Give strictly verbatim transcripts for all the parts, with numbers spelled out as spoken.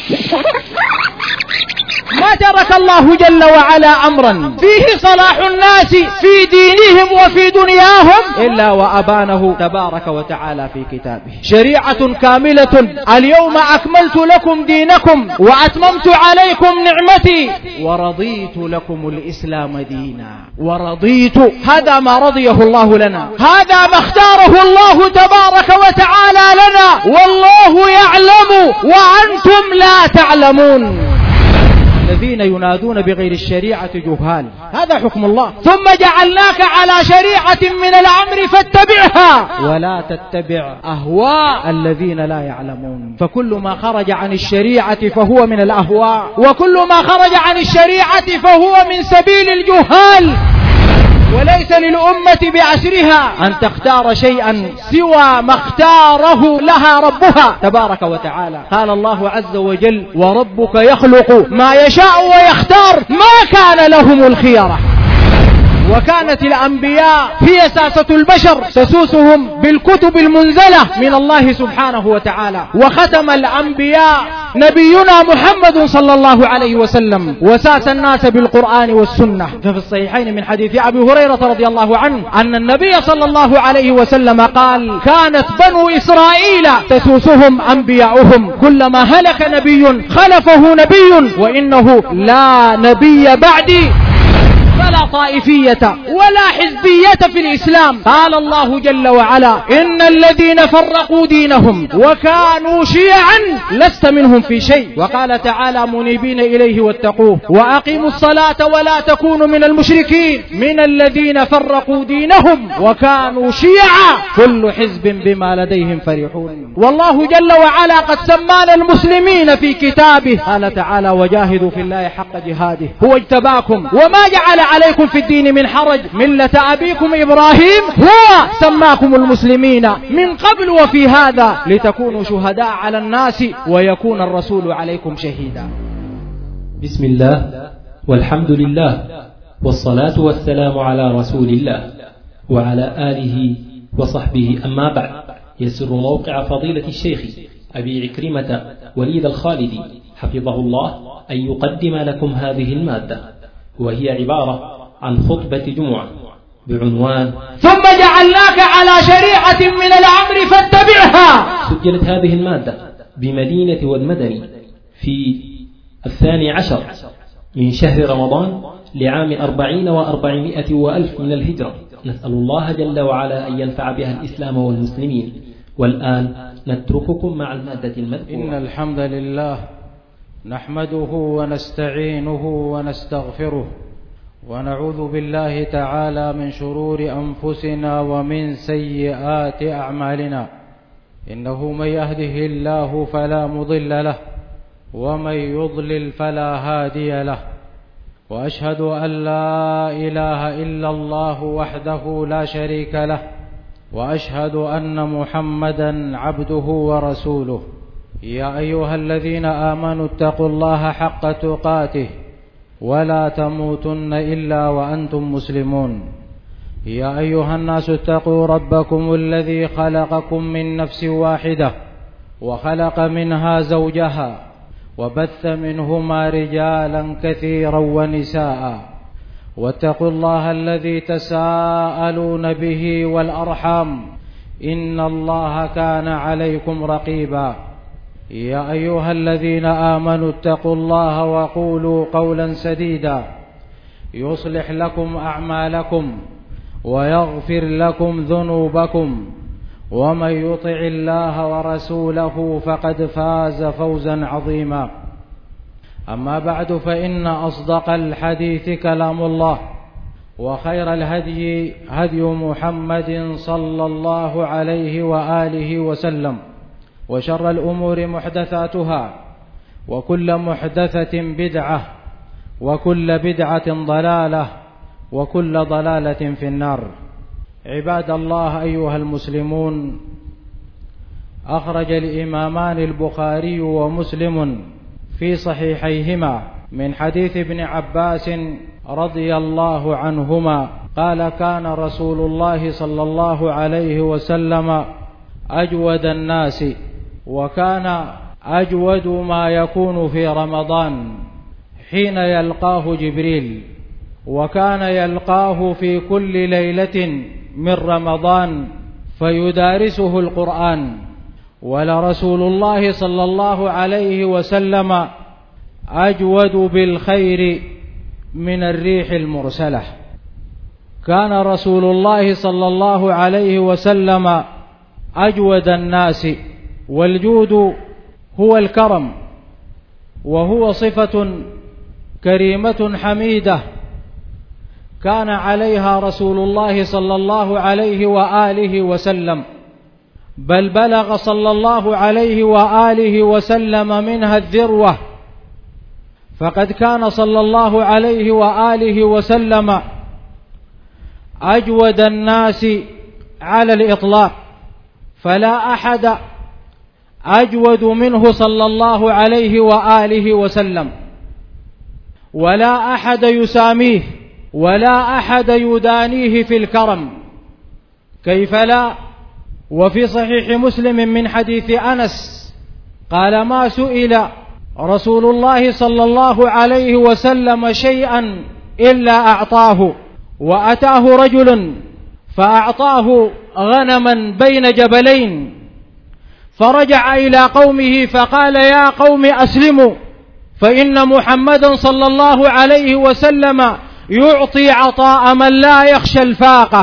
ما ترك الله جل وعلا أمرا فيه صلاح الناس في دينهم وفي دنياهم إلا وأبانه تبارك وتعالى في كتابه. شريعة كاملة. اليوم أكملت لكم دينكم وأتممت عليكم نعمتي ورضيت لكم الإسلام دينا. ورضيت، هذا ما رضيه الله لنا، هذا ما اختاره الله تبارك وتعالى لنا، والله يعلم وأنتم لا تعلمون. الذين ينادون بغير الشريعة جهال، هذا حكم الله. ثم جعلناك على شريعة من الأمر فاتبعها ولا تتبع أهواء الذين لا يعلمون. فكل ما خرج عن الشريعة فهو من الأهواء، وكل ما خرج عن الشريعة فهو من سبيل الجهال. وليس للأمة بعشرها أن تختار شيئا سوى ما اختاره لها ربها تبارك وتعالى. قال الله عز وجل: وربك يخلق ما يشاء ويختار، ما كان لهم الخيرة. وكانت الأنبياء هي ساسة البشر، تسوسهم بالكتب المنزلة من الله سبحانه وتعالى. وختم الأنبياء نبينا محمد صلى الله عليه وسلم، وساس الناس بالقرآن والسنة. ففي الصحيحين من حديث أبي هريرة رضي الله عنه أن النبي صلى الله عليه وسلم قال: كانت بنو إسرائيل تسوسهم أنبياؤهم، كلما هلك نبي خلفه نبي، وإنه لا نبي بعدي فلا طائفية ولا حزبية في الإسلام. قال الله جل وعلا: إن الذين فرقوا دينهم وكانوا شيعا لست منهم في شيء. وقال تعالى: منيبين إليه واتقوه وأقيموا الصلاة ولا تكونوا من المشركين. من الذين فرقوا دينهم وكانوا شيعا كل حزب بما لديهم فرحون. والله جل وعلا قد سمانا المسلمين في كتابه. قال تعالى: وجاهدوا في الله حق جهاده هو اجتباكم وما جعل عليكم في الدين من حرج ملة أبيكم إبراهيم هو سماكم المسلمين من قبل وفي هذا لتكونوا شهداء على الناس ويكون الرسول عليكم شهيدا. بسم الله والحمد لله والصلاة والسلام على رسول الله وعلى آله وصحبه. أما بعد، يسر موقع فضيلة الشيخ أبي عكرمة وليد الخالدي حفظه الله أن يقدم لكم هذه المادة، وهي عبارة عن خطبة جمعة بعنوان: ثم جعلناك على شريعة من الأمر فاتبعها. سجلت هذه المادة بمدينة والمدني في الثاني عشر من شهر رمضان لعام أربعين وأربعمائة وألف من الهجرة. نسأل الله جل وعلا أن ينفع بها الإسلام والمسلمين. والآن نترككم مع المادة المذكورة. إن الحمد لله نحمده ونستعينه ونستغفره، ونعوذ بالله تعالى من شرور أنفسنا ومن سيئات أعمالنا. إنه من يهده الله فلا مضل له، ومن يضلل فلا هادي له. وأشهد أن لا إله إلا الله وحده لا شريك له، وأشهد أن محمدا عبده ورسوله. يا أيها الذين آمنوا اتقوا الله حق تقاته ولا تموتن إلا وأنتم مسلمون. يا أيها الناس اتقوا ربكم الذي خلقكم من نفس واحدة وخلق منها زوجها وبث منهما رجالا كثيرا ونساء، واتقوا الله الذي تساءلون به والأرحام إن الله كان عليكم رقيبا. يا أيها الذين آمنوا اتقوا الله وقولوا قولا سديدا يصلح لكم أعمالكم ويغفر لكم ذنوبكم، ومن يطع الله ورسوله فقد فاز فوزا عظيما. أما بعد، فإن أصدق الحديث كلام الله، وخير الهدي هدي محمد صلى الله عليه وآله وسلم، وشر الأمور محدثاتها، وكل محدثة بدعة، وكل بدعة ضلالة، وكل ضلالة في النار. عباد الله أيها المسلمون، أخرج الإمامان البخاري ومسلم في صحيحيهما من حديث ابن عباس رضي الله عنهما قال: كان رسول الله صلى الله عليه وسلم أجود الناس، وكان أجود ما يكون في رمضان حين يلقاه جبريل، وكان يلقاه في كل ليلة من رمضان فيدارسه القرآن. ولرسول الله صلى الله عليه وسلم أجود بالخير من الريح المرسلة. كان رسول الله صلى الله عليه وسلم أجود الناس، والجود هو الكرم، وهو صفة كريمة حميدة كان عليها رسول الله صلى الله عليه وآله وسلم، بل بلغ صلى الله عليه وآله وسلم منها الذروة. فقد كان صلى الله عليه وآله وسلم أجود الناس على الإطلاق، فلا أحد أجود منه صلى الله عليه وآله وسلم، ولا أحد يساميه، ولا أحد يدانيه في الكرم. كيف لا؟ وفي صحيح مسلم من حديث أنس قال: ما سئل رسول الله صلى الله عليه وسلم شيئا إلا أعطاه، وأتاه رجل فأعطاه غنما بين جبلين، فرجع إلى قومه فقال: يا قوم أسلموا، فإن محمدا صلى الله عليه وسلم يعطي عطاء من لا يخشى الفاقة.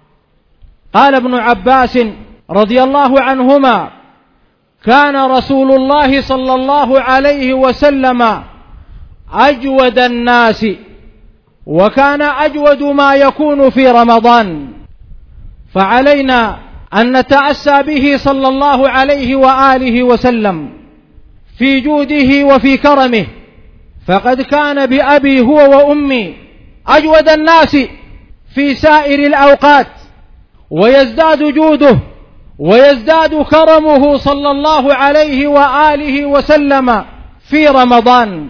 قال ابن عباس رضي الله عنهما: كان رسول الله صلى الله عليه وسلم أجود الناس، وكان أجود ما يكون في رمضان. فعلينا أن نتأسى به صلى الله عليه وآله وسلم في جوده وفي كرمه، فقد كان بأبي هو وأمي أجود الناس في سائر الأوقات، ويزداد جوده ويزداد كرمه صلى الله عليه وآله وسلم في رمضان.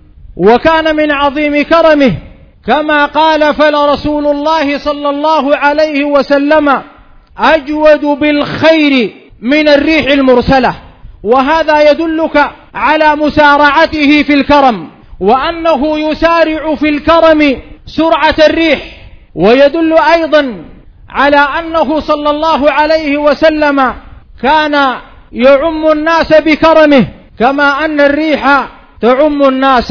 وكان من عظيم كرمه كما قال: فلرسول الله صلى الله عليه وسلم أجود بالخير من الريح المرسلة. وهذا يدلك على مسارعته في الكرم، وأنه يسارع في الكرم سرعة الريح. ويدل أيضا على أنه صلى الله عليه وسلم كان يعم الناس بكرمه كما أن الريح تعم الناس.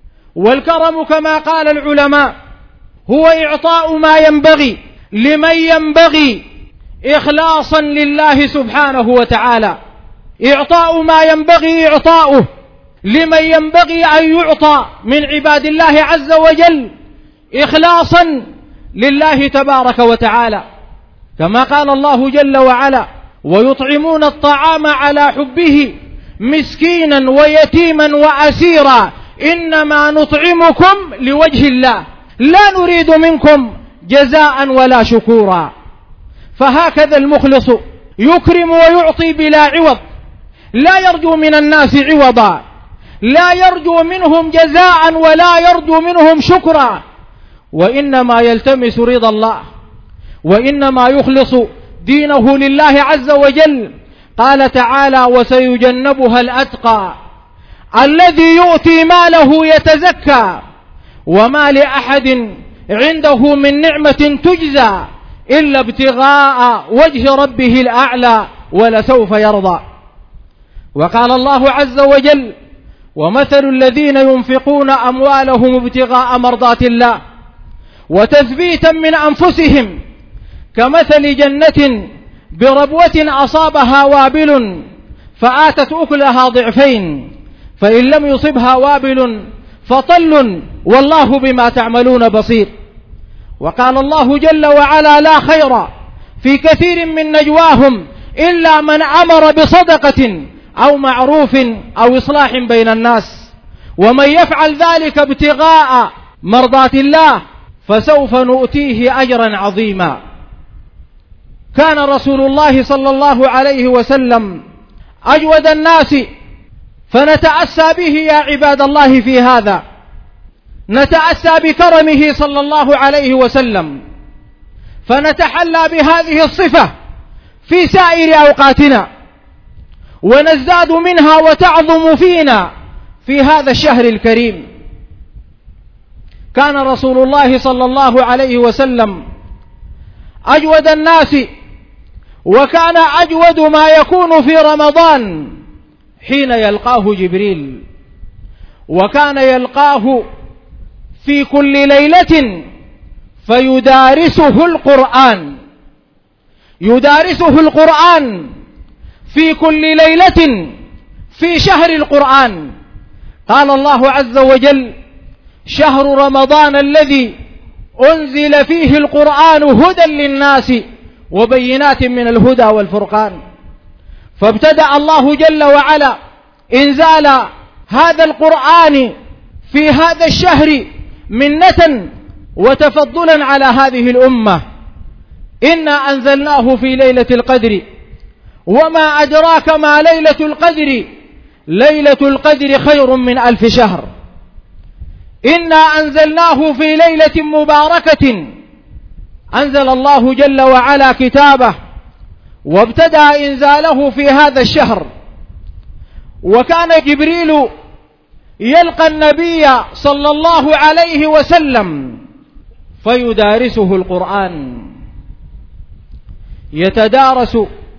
والكرم كما قال العلماء هو إعطاء ما ينبغي لمن ينبغي إخلاصا لله سبحانه وتعالى، إعطاء ما ينبغي إعطاؤه لمن ينبغي أن يعطى من عباد الله عز وجل إخلاصا لله تبارك وتعالى، كما قال الله جل وعلا: ويطعمون الطعام على حبه مسكينا ويتيما وأسيرا إنما نطعمكم لوجه الله لا نريد منكم جزاء ولا شكورا. فهكذا المخلص يكرم ويعطي بلا عوض، لا يرجو من الناس عوضا، لا يرجو منهم جزاء ولا يرجو منهم شكرا، وإنما يلتمس رضا الله، وإنما يخلص دينه لله عز وجل. قال تعالى: وسيجنبها الأتقى الذي يؤتي ماله يتزكى وما لأحد عنده من نعمة تجزى إلا ابتغاء وجه ربه الأعلى ولسوف يرضى. وقال الله عز وجل: ومثل الذين ينفقون أموالهم ابتغاء مرضات الله وتثبيتا من أنفسهم كمثل جنة بربوة أصابها وابل فآتت أكلها ضعفين فإن لم يصبها وابل فطل والله بما تعملون بصير. وقال الله جل وعلا: لا خير في كثير من نجواهم إلا من أمر بصدقة أو معروف أو إصلاح بين الناس، ومن يفعل ذلك ابتغاء مرضات الله فسوف نؤتيه أجرا عظيما. كان رسول الله صلى الله عليه وسلم أجود الناس، فنتأسى به يا عباد الله في هذا، نتأسى بكرمه صلى الله عليه وسلم، فنتحلى بهذه الصفة في سائر أوقاتنا. ونزداد منها وتعظم فينا في هذا الشهر الكريم. كان رسول الله صلى الله عليه وسلم أجود الناس، وكان أجود ما يكون في رمضان حين يلقاه جبريل، وكان يلقاه في كل ليلة فيدارسه القرآن، يدارسه القرآن في كل ليلة في شهر القرآن. قال الله عز وجل: شهر رمضان الذي أنزل فيه القرآن هدى للناس وبينات من الهدى والفرقان. فابتدأ الله جل وعلا إنزال هذا القرآن في هذا الشهر منة وتفضلا على هذه الأمة. إنا أنزلناه في ليلة القدر وما أدراك ما ليلة القدر، ليلة القدر خير من ألف شهر. إنا أنزلناه في ليلة مباركة، أنزل الله جل وعلا كتابه وابتدأ إنزاله في هذا الشهر. وكان جبريل يلقى النبي صلى الله عليه وسلم فيدارسه القرآن، يتدارس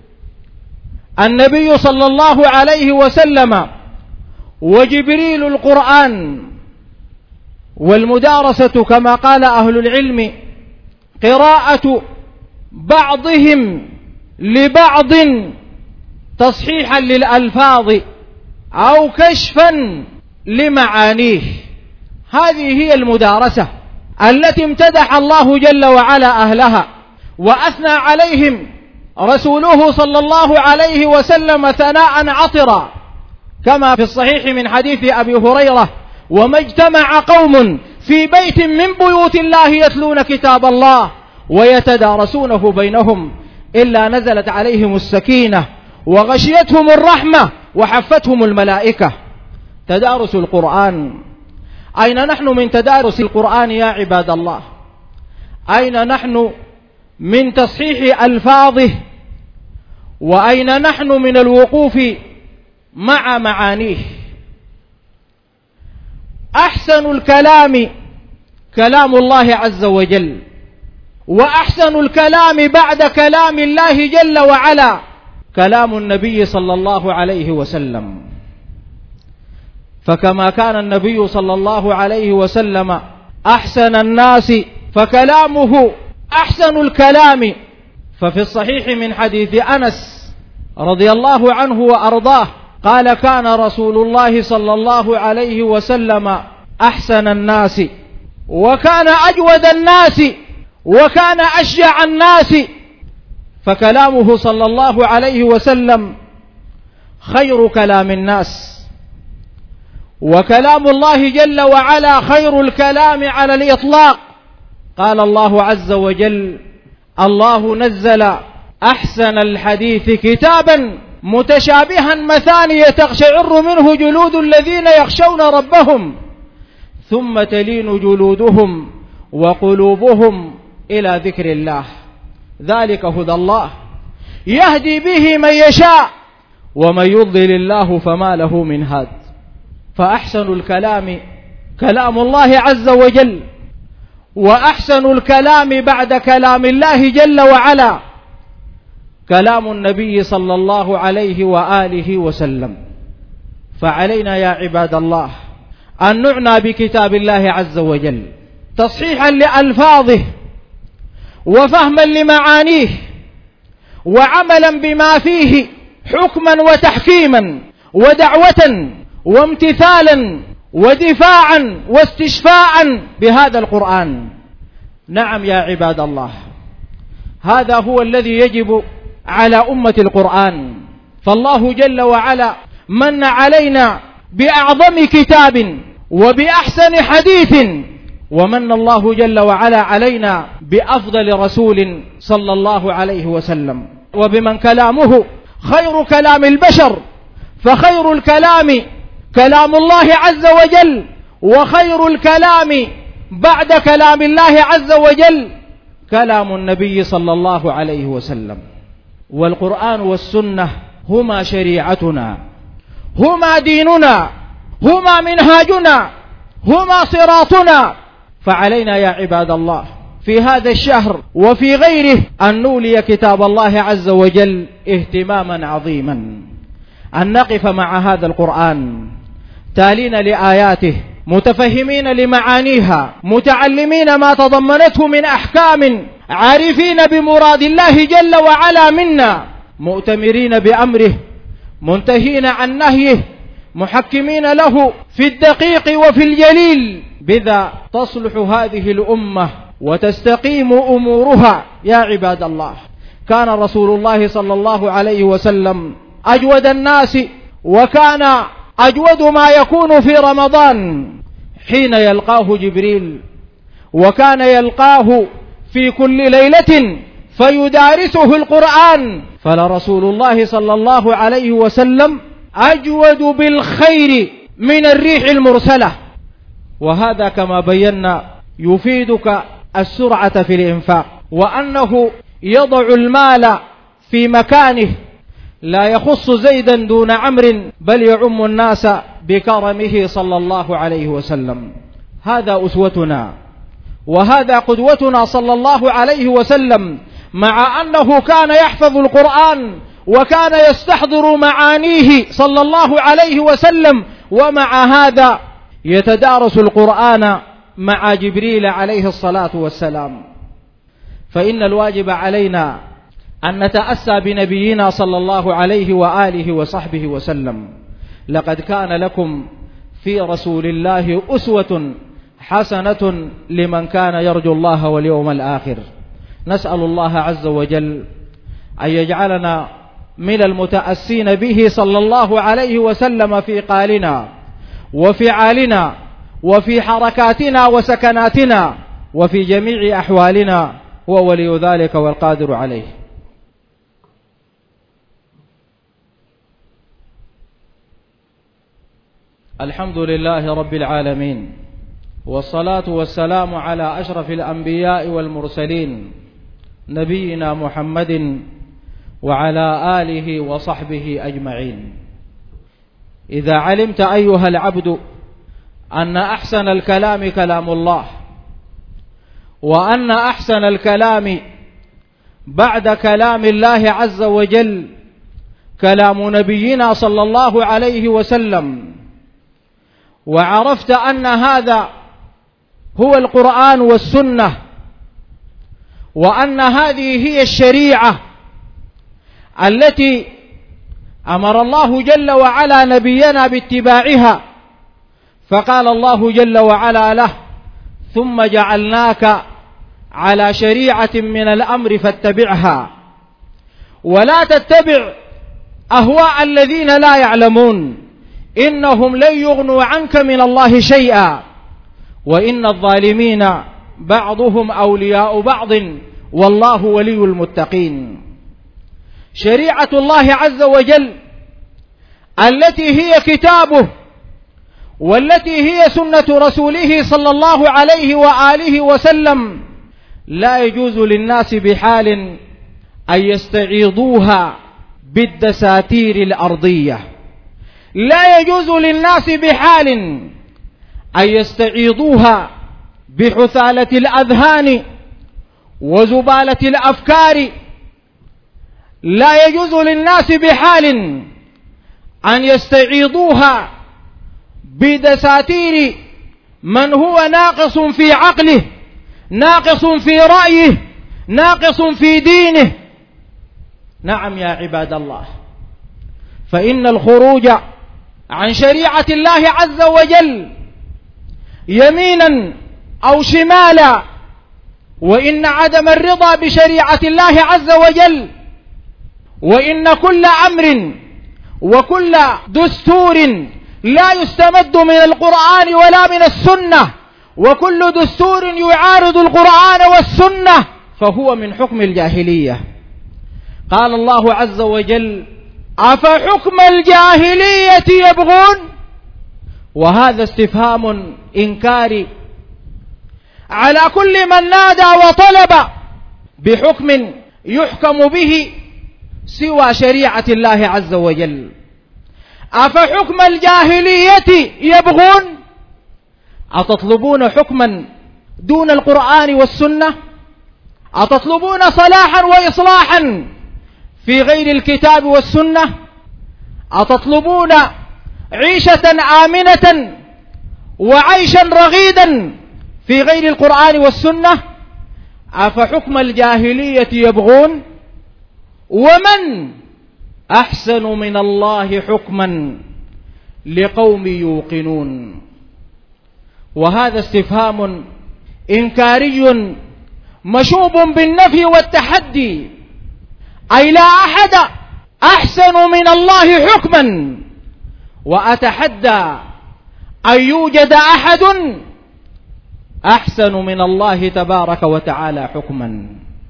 النبي صلى الله عليه وسلم وجبريل القرآن. والمدارسة كما قال أهل العلم قراءة بعضهم لبعض تصحيحا للألفاظ أو كشفا لمعانيه. هذه هي المدارسة التي امتدح الله جل وعلا أهلها وأثنى عليهم رسوله صلى الله عليه وسلم ثناء عطرا، كما في الصحيح من حديث أبي هريرة: وما اجتمع قوم في بيت من بيوت الله يتلون كتاب الله ويتدارسونه بينهم إلا نزلت عليهم السكينة وغشيتهم الرحمة وحفتهم الملائكة. تدارس القرآن. أين نحن من تدارس القرآن يا عباد الله؟ أين نحن من تصحيح ألفاظه؟ وأين نحن من الوقوف مع معانيه؟ أحسن الكلام كلام الله عز وجل، وأحسن الكلام بعد كلام الله جل وعلا كلام النبي صلى الله عليه وسلم. فكما كان النبي صلى الله عليه وسلم أحسن الناس فكلامه أحسن الكلام. ففي الصحيح من حديث أنس رضي الله عنه وأرضاه قال: كان رسول الله صلى الله عليه وسلم أحسن الناس، وكان أجود الناس، وكان أشجع الناس. فكلامه صلى الله عليه وسلم خير كلام الناس، وكلام الله جل وعلا خير الكلام على الإطلاق. قال الله عز وجل: الله نزل أحسن الحديث كتابا متشابها مثانية تقشعر منه جلود الذين يخشون ربهم ثم تلين جلودهم وقلوبهم إلى ذكر الله، ذلك هدى الله يهدي به من يشاء ومن يضلل الله فما له من هاد. فأحسن الكلام كلام الله عز وجل، وأحسن الكلام بعد كلام الله جل وعلا كلام النبي صلى الله عليه وآله وسلم. فعلينا يا عباد الله أن نعنى بكتاب الله عز وجل تصحيحا لألفاظه وفهما لمعانيه وعملا بما فيه حكما وتحكيما ودعوة وامتثالا ودفاعا واستشفاعا بهذا القرآن. نعم يا عباد الله، هذا هو الذي يجب على أمة القرآن. فالله جل وعلا من علينا بأعظم كتاب وبأحسن حديث، ومن الله جل وعلا علينا بأفضل رسول صلى الله عليه وسلم، وبمن كلامه خير كلام البشر. فخير الكلام كلام الله عز وجل، وخير الكلام بعد كلام الله عز وجل كلام النبي صلى الله عليه وسلم. والقرآن والسنة هما شريعتنا، هما ديننا، هما منهاجنا، هما صراطنا. فعلينا يا عباد الله في هذا الشهر وفي غيره أن نولي كتاب الله عز وجل اهتماما عظيما، أن نقف مع هذا القرآن تالين لآياته، متفهمين لمعانيها، متعلمين ما تضمنته من أحكام، عارفين بمراد الله جل وعلا منا، مؤتمرين بأمره، منتهين عن نهيه، محكمين له في الدقيق وفي الجليل. بذا تصلح هذه الأمة وتستقيم أمورها. يا عباد الله، كان رسول الله صلى الله عليه وسلم أجود الناس، وكان أجود ما يكون في رمضان حين يلقاه جبريل، وكان يلقاه في كل ليلة فيدارسه القرآن. فلرسول الله صلى الله عليه وسلم أجود بالخير من الريح المرسلة. وهذا كما بينا يفيدك السرعة في الإنفاق، وأنه يضع المال في مكانه، لا يخص زيدا دون عمرو بل يعم الناس بكرمه صلى الله عليه وسلم. هذا أسوتنا وهذا قدوتنا صلى الله عليه وسلم، مع أنه كان يحفظ القرآن وكان يستحضر معانيه صلى الله عليه وسلم، ومع هذا يتدارس القرآن مع جبريل عليه الصلاة والسلام. فإن الواجب علينا أن نتأسى بنبينا صلى الله عليه وآله وصحبه وسلم. لقد كان لكم في رسول الله أسوة حسنة لمن كان يرجو الله واليوم الآخر. نسأل الله عز وجل أن يجعلنا من المتأسين به صلى الله عليه وسلم في قالنا وفعالنا وفي حركاتنا وسكناتنا وفي جميع أحوالنا، وولي ذلك والقادر عليه. الحمد لله رب العالمين، والصلاة والسلام على أشرف الأنبياء والمرسلين نبينا محمد وعلى آله وصحبه أجمعين. إذا علمت أيها العبد أن أحسن الكلام كلام الله، وأن أحسن الكلام بعد كلام الله عز وجل كلام نبينا صلى الله عليه وسلم، وعرفت أن هذا هو القرآن والسنة، وأن هذه هي الشريعة التي أمر الله جل وعلا نبينا باتباعها، فقال الله جل وعلا له: ثم جعلناك على شريعة من الأمر فاتبعها ولا تتبع أهواء الذين لا يعلمون إنهم لن يغنوا عنك من الله شيئا وإن الظالمين بعضهم أولياء بعض والله ولي المتقين. شريعة الله عز وجل التي هي كتابه والتي هي سنة رسوله صلى الله عليه وآله وسلم لا يجوز للناس بحال أن يستعيضوها بالدساتير الأرضية، لا يجوز للناس بحال أن يستعيضوها بحثالة الأذهان وزبالة الأفكار، لا يجوز للناس بحال أن يستعيضوها بدساتير من هو ناقص في عقله، ناقص في رأيه، ناقص في دينه. نعم يا عباد الله، فإن الخروج عن شريعة الله عز وجل يمينا أو شمالا، وإن عدم الرضا بشريعة الله عز وجل، وإن كل أمر وكل دستور لا يستمد من القرآن ولا من السنة، وكل دستور يعارض القرآن والسنة فهو من حكم الجاهلية. قال الله عز وجل: أفحكم الجاهلية يبغون؟ وهذا استفهام إنكاري على كل من نادى وطلب بحكم يحكم به سوى شريعة الله عز وجل. أفحكم الجاهلية يبغون؟ أتطلبون حكما دون القرآن والسنة؟ أتطلبون صلاحا وإصلاحا في غير الكتاب والسنة؟ أتطلبون عيشة آمنة وعيشا رغيدا في غير القرآن والسنة؟ أفحكم الجاهلية يبغون؟ ومن أحسن من الله حكما لقوم يوقنون. وهذا استفهام إنكاري مشوب بالنفي والتحدي، أي لا أحد أحسن من الله حكما، وأتحدى أن يوجد أحد أحسن من الله تبارك وتعالى حكما.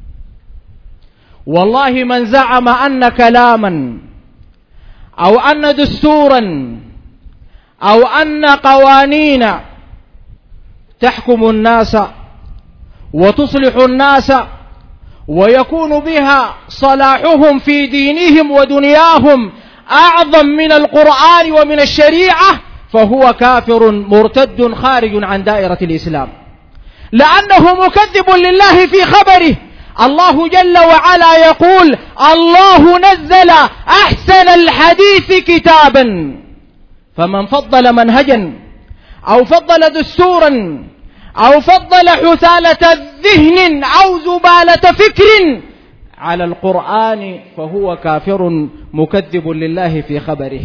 والله من زعم أن كلاما أو أن دستورا أو أن قوانين تحكم الناس وتصلح الناس ويكون بها صلاحهم في دينهم ودنياهم أعظم من القرآن ومن الشريعة، فهو كافر مرتد خارج عن دائرة الإسلام، لأنه مكذب لله في خبره. الله جل وعلا يقول: الله نزل أحسن الحديث كتابا. فمن فضل منهجا أو فضل دستورا أو فضل حثالة ذهن أو زبالة فكر على القرآن فهو كافر مكذب لله في خبره.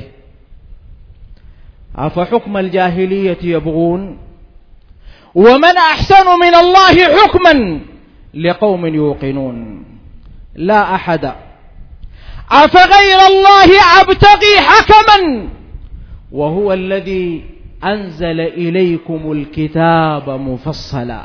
أفحكم الجاهلية يبغون؟ ومن أحسن من الله حكما لقوم يوقنون. لا أحد. أفغير الله أبتغي حكما وهو الذي أنزل إليكم الكتاب مفصلا.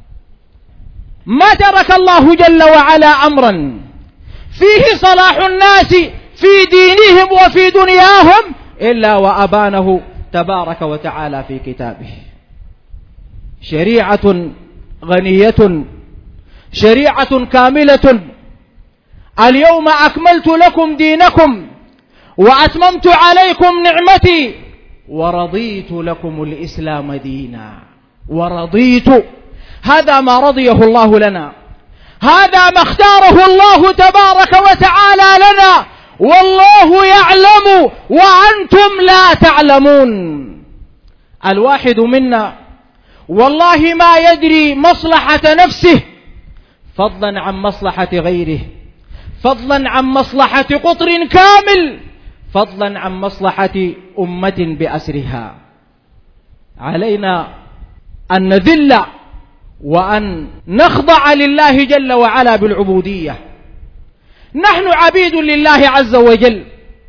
ما ترك الله جل وعلا أمرا فيه صلاح الناس في دينهم وفي دنياهم إلا وأبانه تبارك وتعالى في كتابه. شريعة غنية، شريعة كاملة. اليوم أكملت لكم دينكم وأتممت عليكم نعمتي ورضيت لكم الإسلام دينا. ورضيت، هذا ما رضيه الله لنا، هذا ما اختاره الله تبارك وتعالى لنا، والله يعلم وأنتم لا تعلمون. الواحد منا والله ما يدري مصلحة نفسه فضلا عن مصلحة غيره، فضلا عن مصلحة قطر كامل، فضلا عن مصلحة أمة بأسرها. علينا أن نذل وأن نخضع لله جل وعلا بالعبودية. نحن عبيد لله عز وجل،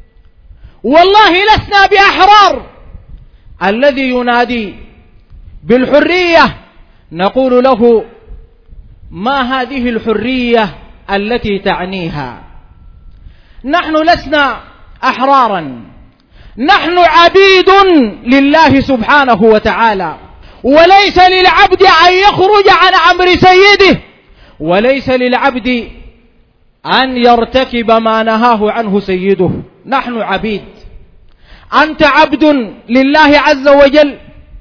والله لسنا بأحرار. الذي ينادي بالحرية نقول له: ما هذه الحرية التي تعنيها؟ نحن لسنا أحرارا، نحن عبيد لله سبحانه وتعالى، وليس للعبد أن يخرج عن أمر سيده، وليس للعبد أن يرتكب ما نهاه عنه سيده. نحن عبيد. أنت عبد لله عز وجل،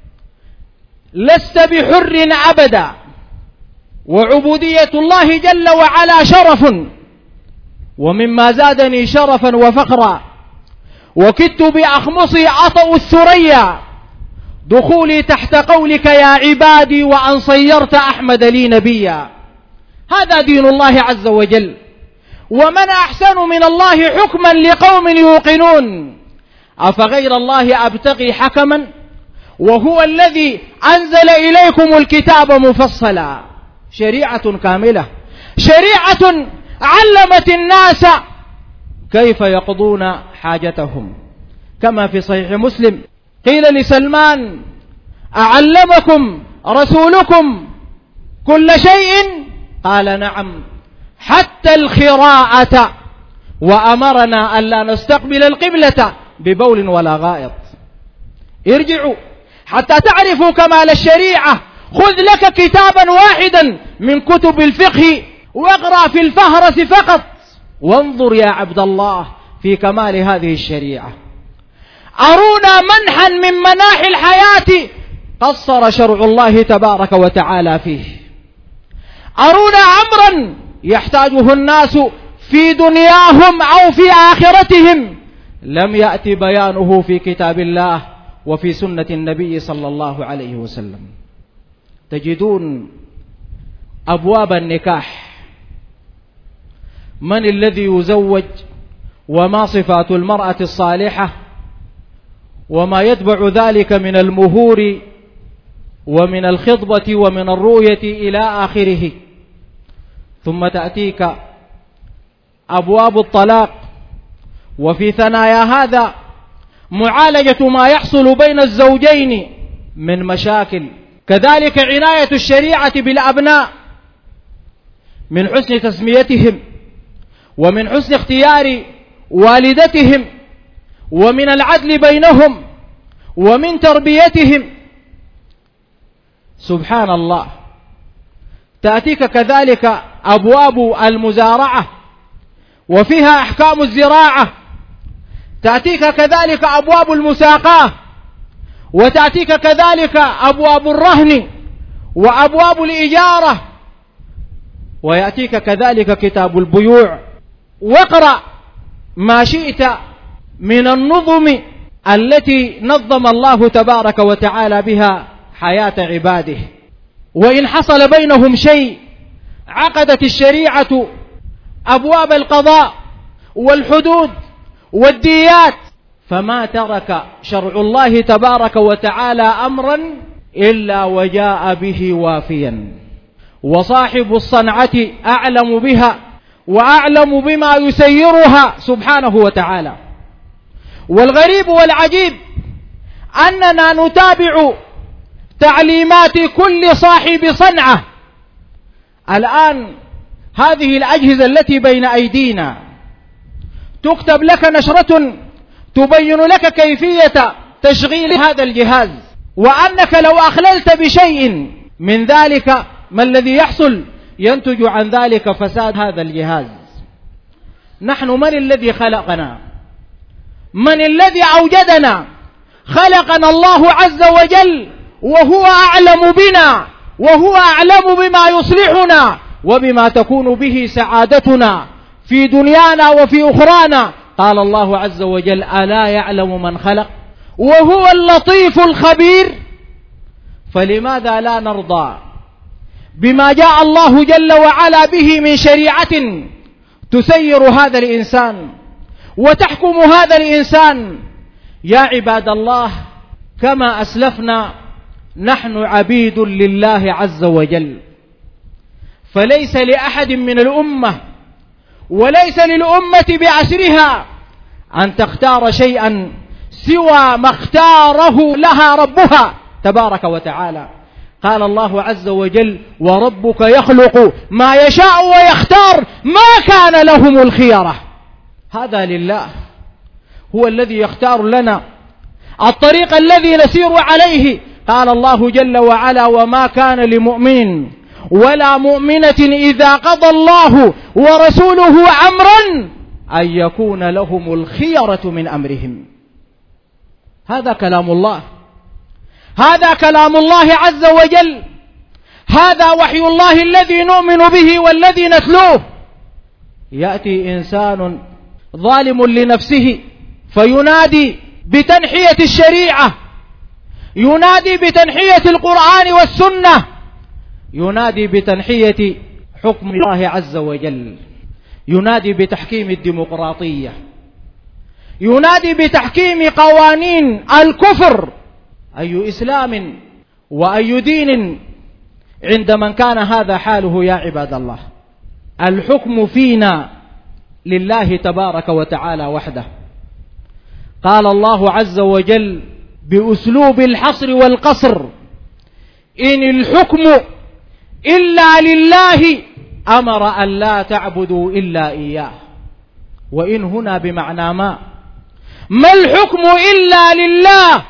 لست بحر أبدا. وعبودية الله جل وعلا شرف، ومما زادني شرفا وفخرا وكدت بأخمصي أطأ الثريا دخولي تحت قولك يا عبادي وأن صيرت أحمد لي نبيا. هذا دين الله عز وجل. ومن أحسن من الله حكما لقوم يوقنون. أفغير الله أبتغي حكما وهو الذي أنزل إليكم الكتاب مفصلا. شريعة كاملة، شريعة علمت الناس كيف يقضون حاجتهم. كما في صحيح مسلم قيل لسلمان: أعلمكم رسولكم كل شيء؟ قال: نعم، حتى الخراءة، وأمرنا ألا نستقبل القبلة ببول ولا غائط. ارجعوا حتى تعرفوا كمال الشريعة. خذ لك كتابا واحدا من كتب الفقه واقرأ في الفهرس فقط، وانظر يا عبد الله في كمال هذه الشريعة. أرونا منحا من مناحي الحياة قصر شرع الله تبارك وتعالى فيه. أرونا أمرا يحتاجه الناس في دنياهم أو في آخرتهم لم يأتي بيانه في كتاب الله وفي سنة النبي صلى الله عليه وسلم. تجدون أبواب النكاح، من الذي يزوج وما صفات المرأة الصالحة وما يتبع ذلك من المهور ومن الخطبة ومن الرؤية إلى آخره. ثم تأتيك أبواب الطلاق، وفي ثنايا هذا معالجة ما يحصل بين الزوجين من مشاكل. كذلك عناية الشريعة بالأبناء من حسن تسميتهم ومن حسن اختيار والدتهم ومن العدل بينهم ومن تربيتهم. سبحان الله. تأتيك كذلك أبواب المزارعة وفيها أحكام الزراعة، تأتيك كذلك أبواب المساقاة، وتأتيك كذلك أبواب الرهن وأبواب الإجارة، ويأتيك كذلك كتاب البيوع. واقرأ ما شئت من النظم التي نظم الله تبارك وتعالى بها حياة عباده. وإن حصل بينهم شيء عقدت الشريعة أبواب القضاء والحدود والديات، فما ترك شرع الله تبارك وتعالى أمرا إلا وجاء به وافيا. وصاحب الصنعة أعلم بها وأعلم بما يسيرها سبحانه وتعالى. والغريب والعجيب أننا نتابع تعليمات كل صاحب صنعة. الآن هذه الأجهزة التي بين أيدينا تكتب لك نشرة تبين لك كيفية تشغيل هذا الجهاز، وأنك لو أخللت بشيء من ذلك ما الذي يحصل؟ ينتج عن ذلك فساد هذا الجهاز. نحن من الذي خلقنا؟ من الذي أوجدنا؟ خلقنا الله عز وجل وهو أعلم بنا، وهو أعلم بما يصلحنا وبما تكون به سعادتنا في دنيانا وفي أخرانا. قال الله عز وجل: ألا يعلم من خلق وهو اللطيف الخبير. فلماذا لا نرضى بما جاء الله جل وعلا به من شريعة تسير هذا الإنسان وتحكم هذا الإنسان؟ يا عباد الله، كما أسلفنا نحن عبيد لله عز وجل، فليس لأحد من الأمة وليس للأمة بأسرها أن تختار شيئا سوى ما اختاره لها ربها تبارك وتعالى. قال الله عز وجل: وربك يخلق ما يشاء ويختار ما كان لهم الخيرة. هذا لله، هو الذي يختار لنا الطريق الذي نسير عليه. قال الله جل وعلا: وما كان لمؤمن ولا مؤمنة إذا قضى الله ورسوله أمرا أن يكون لهم الخيرة من أمرهم. هذا كلام الله، هذا كلام الله عز وجل، هذا وحي الله الذي نؤمن به والذي نتلوه. يأتي إنسان ظالم لنفسه فينادي بتنحية الشريعة، ينادي بتنحية القرآن والسنة، ينادي بتنحية حكم الله عز وجل، ينادي بتحكيم الديمقراطية، ينادي بتحكيم قوانين الكفر. أي إسلام وأي دين عند من كان هذا حاله يا عباد الله؟ الحكم فينا لله تبارك وتعالى وحده. قال الله عز وجل بأسلوب الحصر والقصر: إن الحكم إلا لله أمر أن لا تعبدوا إلا إياه. وإن هنا بمعنى ما، ما الحكم إلا لله،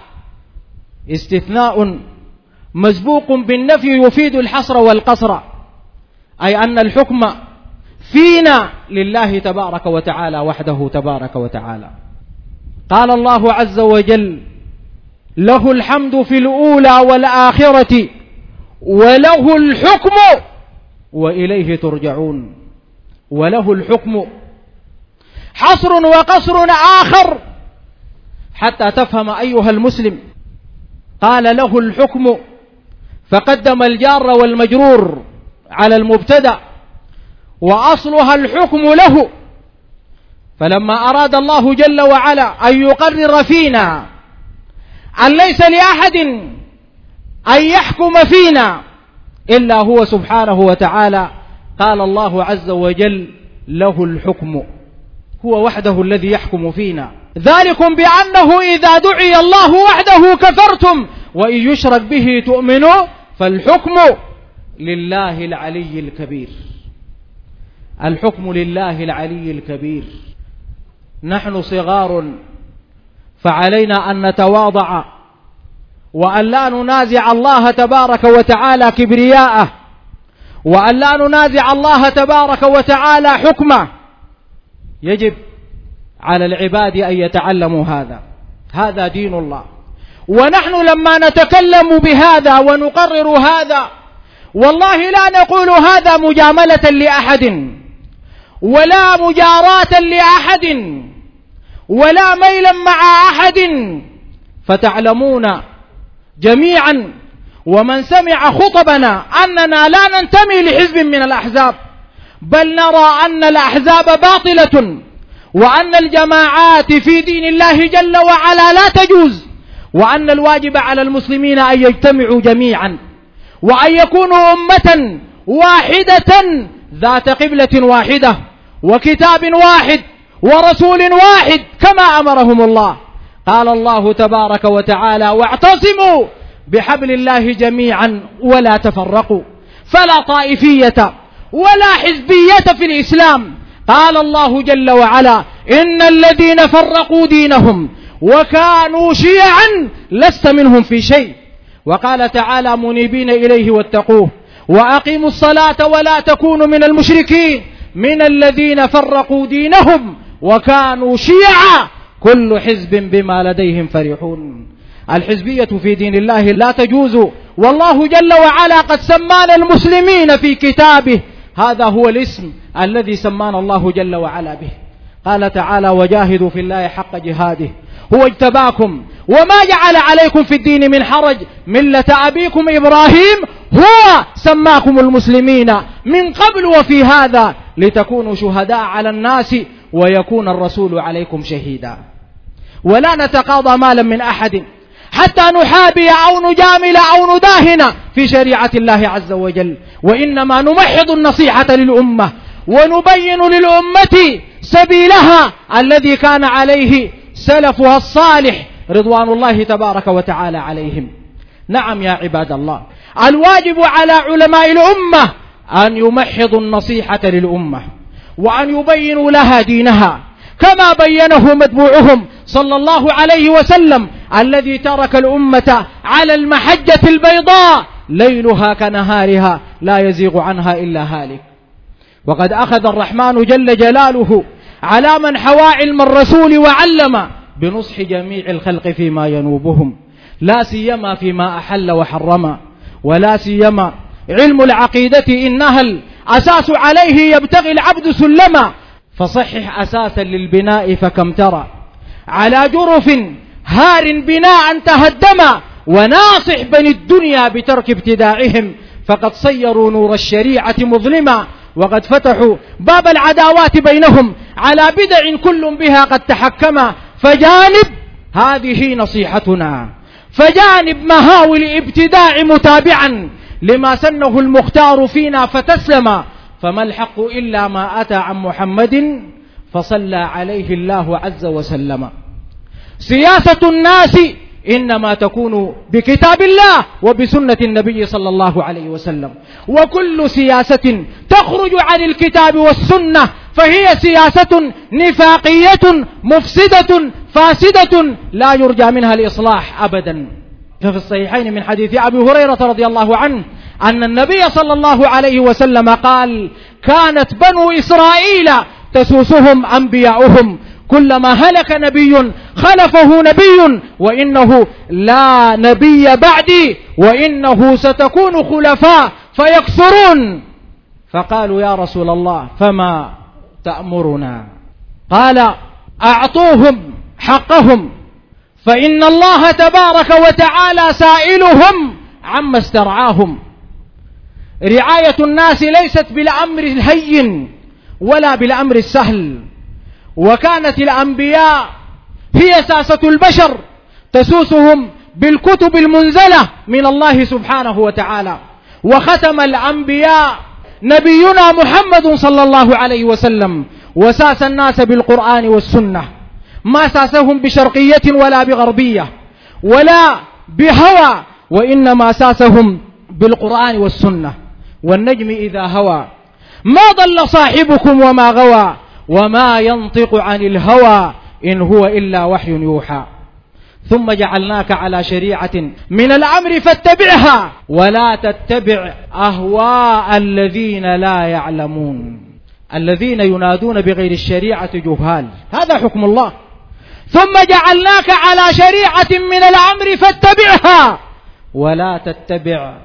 استثناء مسبوق بالنفي يفيد الحصر والقصر، أي أن الحكم فينا لله تبارك وتعالى وحده تبارك وتعالى. قال الله عز وجل: له الحمد في الأولى والآخرة وله الحكم وإليه ترجعون. وله الحكم حصر وقصر آخر حتى تفهم أيها المسلم. قال له الحكم فقدم الجار والمجرور على المبتدأ، وأصلها الحكم له. فلما أراد الله جل وعلا أن يقرر فينا أن ليس لأحد أن يحكم فينا إلا هو سبحانه وتعالى، قال الله عز وجل: له الحكم، هو وحده الذي يحكم فينا. ذلكم بأنه إذا دعي الله وحده كفرتم وإن يشرك به تؤمنوا، فالحكم لله العلي الكبير. الحكم لله العلي الكبير. نحن صغار فعلينا أن نتواضع وأن لا ننازع الله تبارك وتعالى كبرياءه، وأن لا ننازع الله تبارك وتعالى حكمه. يجب على العباد أن يتعلموا هذا، هذا دين الله. ونحن لما نتكلم بهذا ونقرر هذا، والله لا نقول هذا مجاملة لأحد ولا مجاراة لأحد ولا ميلا مع أحد. فتعلمون جميعا ومن سمع خطبنا أننا لا ننتمي لحزب من الأحزاب، بل نرى أن الأحزاب باطلة، وأن الجماعات في دين الله جل وعلا لا تجوز، وأن الواجب على المسلمين أن يجتمعوا جميعا وأن يكونوا أمة واحدة ذات قبلة واحدة وكتاب واحد ورسول واحد كما أمرهم الله. قال الله تبارك وتعالى: واعتصموا بحبل الله جميعا ولا تفرقوا. فلا طائفية ولا حزبية في الإسلام. قال الله جل وعلا: إن الذين فرقوا دينهم وكانوا شيعا لست منهم في شيء. وقال تعالى: منيبين إليه واتقوه وأقيموا الصلاة ولا تكونوا من المشركين من الذين فرقوا دينهم وكانوا شيعا كل حزب بما لديهم فرحون. الحزبية في دين الله لا تجوز، والله جل وعلا قد سمانا المسلمين في كتابه، هذا هو الاسم الذي سمانا الله جل وعلا به. قال تعالى: وجاهدوا في الله حق جهاده هو اجتباكم وما جعل عليكم في الدين من حرج ملة أبيكم إبراهيم هو سماكم المسلمين من قبل وفي هذا لتكونوا شهداء على الناس ويكون الرسول عليكم شهيدا. ولا نتقاضى مالا من أحد حتى نحابي أو نجامل أو نداهن في شريعة الله عز وجل، وإنما نمحض النصيحة للأمة ونبين للأمة سبيلها الذي كان عليه سلفها الصالح رضوان الله تبارك وتعالى عليهم. نعم يا عباد الله، الواجب على علماء الأمة أن يمحضوا النصيحة للأمة وأن يبينوا لها دينها كما بينه متبوعهم صلى الله عليه وسلم الذي ترك الأمة على المحجة البيضاء ليلها كنهارها لا يزيغ عنها إلا هالك. وقد أخذ الرحمن جل جلاله على من حوى علم الرسول وعلم بنصح جميع الخلق فيما ينوبهم، لا سيما فيما أحل وحرم، ولا سيما علم العقيدة إنها الأساس عليه يبتغي العبد سلما، فصحح أساسا للبناء فكم ترى على جرف هار بناء تهدما، وناصح بني الدنيا بترك ابتداعهم فقد صيروا نور الشريعة مظلما، وقد فتحوا باب العداوات بينهم على بدع كل بها قد تحكما. فجانب هذه نصيحتنا، فجانب مهاوي الابتداع متابعا لما سنه المختار فينا فتسلم، فما الحق إلا ما أتى عن محمد فصلى عليه الله عز وسلم. سياسة الناس إنما تكون بكتاب الله وبسنة النبي صلى الله عليه وسلم، وكل سياسة تخرج عن الكتاب والسنة فهي سياسة نفاقية مفسدة فاسدة لا يرجى منها الإصلاح أبدا. ففي الصحيحين من حديث أبي هريرة رضي الله عنه أن النبي صلى الله عليه وسلم قال: كانت بنو إسرائيل تسوسهم أنبياؤهم، كلما هلك نبي خلفه نبي، وإنه لا نبي بعدي، وإنه ستكون خلفاء فيكثرون. فقالوا: يا رسول الله فما تأمرنا؟ قال: أعطوهم حقهم، فإن الله تبارك وتعالى سائلهم عما استرعاهم. رعاية الناس ليست بالأمر الهين ولا بالأمر السهل، وكانت الأنبياء هي ساسة البشر تسوسهم بالكتب المنزلة من الله سبحانه وتعالى. وختم الأنبياء نبينا محمد صلى الله عليه وسلم، وساس الناس بالقرآن والسنة، ما ساسهم بشرقية ولا بغربية ولا بهوى، وإنما ساسهم بالقرآن والسنة. والنجم إذا هوى ما ضل صاحبكم وما غوى، وما ينطق عن الهوى إن هو إلا وحي يوحى. ثم جعلناك على شريعة من الأمر فاتبعها ولا تتبع أهواء الذين لا يعلمون. الذين ينادون بغير الشريعة جهال، هذا حكم الله. ثم جعلناك على شريعة من الأمر فاتبعها ولا تتبع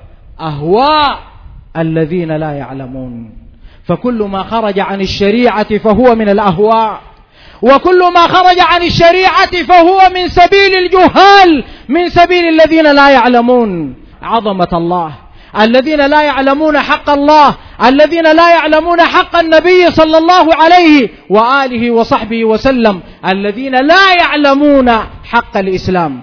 أهواء الذين لا يعلمون. فكل ما خرج عن الشريعة فهو من الأهواء، وكل ما خرج عن الشريعة فهو من سبيل الجهال، من سبيل الذين لا يعلمون عظمة الله، الذين لا يعلمون حق الله، الذين لا يعلمون حق النبي صلى الله عليه وآله وصحبه وسلم، الذين لا يعلمون حق الإسلام.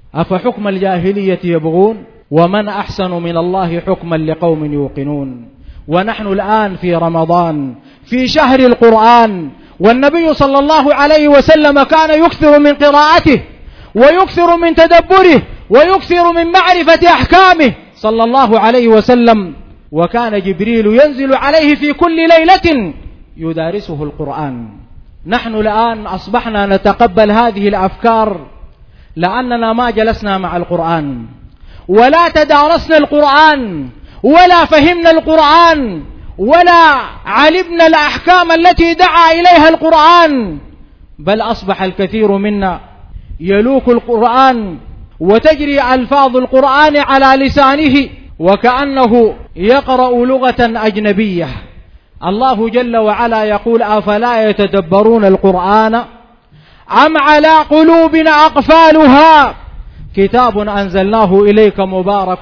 أفحكم الجاهلية يبغون ومن أحسن من الله حكما لقوم يوقنون. ونحن الآن في رمضان، في شهر القرآن، والنبي صلى الله عليه وسلم كان يكثر من قراءته ويكثر من تدبره ويكثر من معرفة أحكامه صلى الله عليه وسلم. وكان جبريل ينزل عليه في كل ليلة يدارسه القرآن. نحن الآن أصبحنا نتقبل هذه الأفكار لأننا ما جلسنا مع القرآن ولا تدارسنا القرآن ولا فهمنا القرآن ولا علمنا الأحكام التي دعا إليها القرآن، بل أصبح الكثير منا يلوك القرآن وتجري ألفاظ القرآن على لسانه وكأنه يقرأ لغة أجنبية. الله جل وعلا يقول: أفلا يتدبرون القرآن أم على قلوب أقفالها كتاب أنزلناه إليك مبارك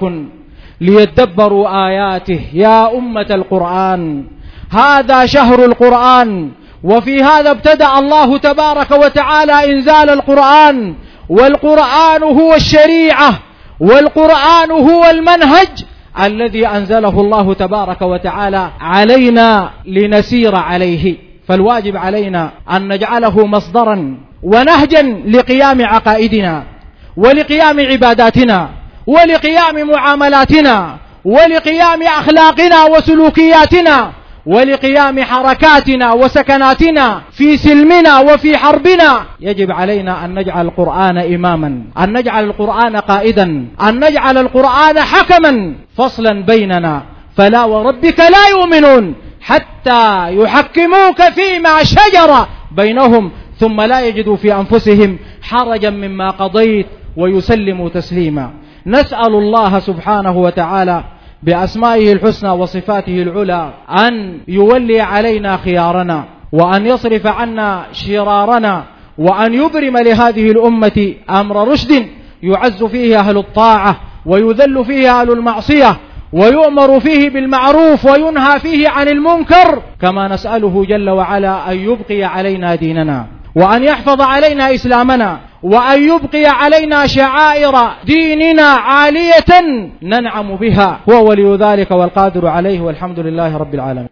ليدبروا آياته يا أمة القرآن هذا شهر القرآن. وفي هذا ابتدأ الله تبارك وتعالى إنزال القرآن، والقرآن هو الشريعة، والقرآن هو المنهج الذي أنزله الله تبارك وتعالى علينا لنسير عليه. فالواجب علينا أن نجعله مصدرا ونهجا لقيام عقائدنا ولقيام عباداتنا ولقيام معاملاتنا ولقيام أخلاقنا وسلوكياتنا ولقيام حركاتنا وسكناتنا في سلمنا وفي حربنا. يجب علينا أن نجعل القرآن إماما، أن نجعل القرآن قائدا، أن نجعل القرآن حكما فصلا بيننا. فلا وربك لا يؤمنون حتى يحكموك فيما شجر بينهم ثم لا يجدوا في أنفسهم حرجا مما قضيت ويسلموا تسليما. نسأل الله سبحانه وتعالى بأسمائه الحسنى وصفاته العلى أن يولي علينا خيارنا، وأن يصرف عنا شرارنا، وأن يبرم لهذه الأمة أمر رشد يعز فيه أهل الطاعة ويذل فيه أهل المعصية ويؤمر فيه بالمعروف وينهى فيه عن المنكر. كما نسأله جل وعلا أن يبقي علينا ديننا، وأن يحفظ علينا إسلامنا، وأن يبقي علينا شعائر ديننا عالية ننعم بها. هو ولي ذلك والقادر عليه، والحمد لله رب العالمين.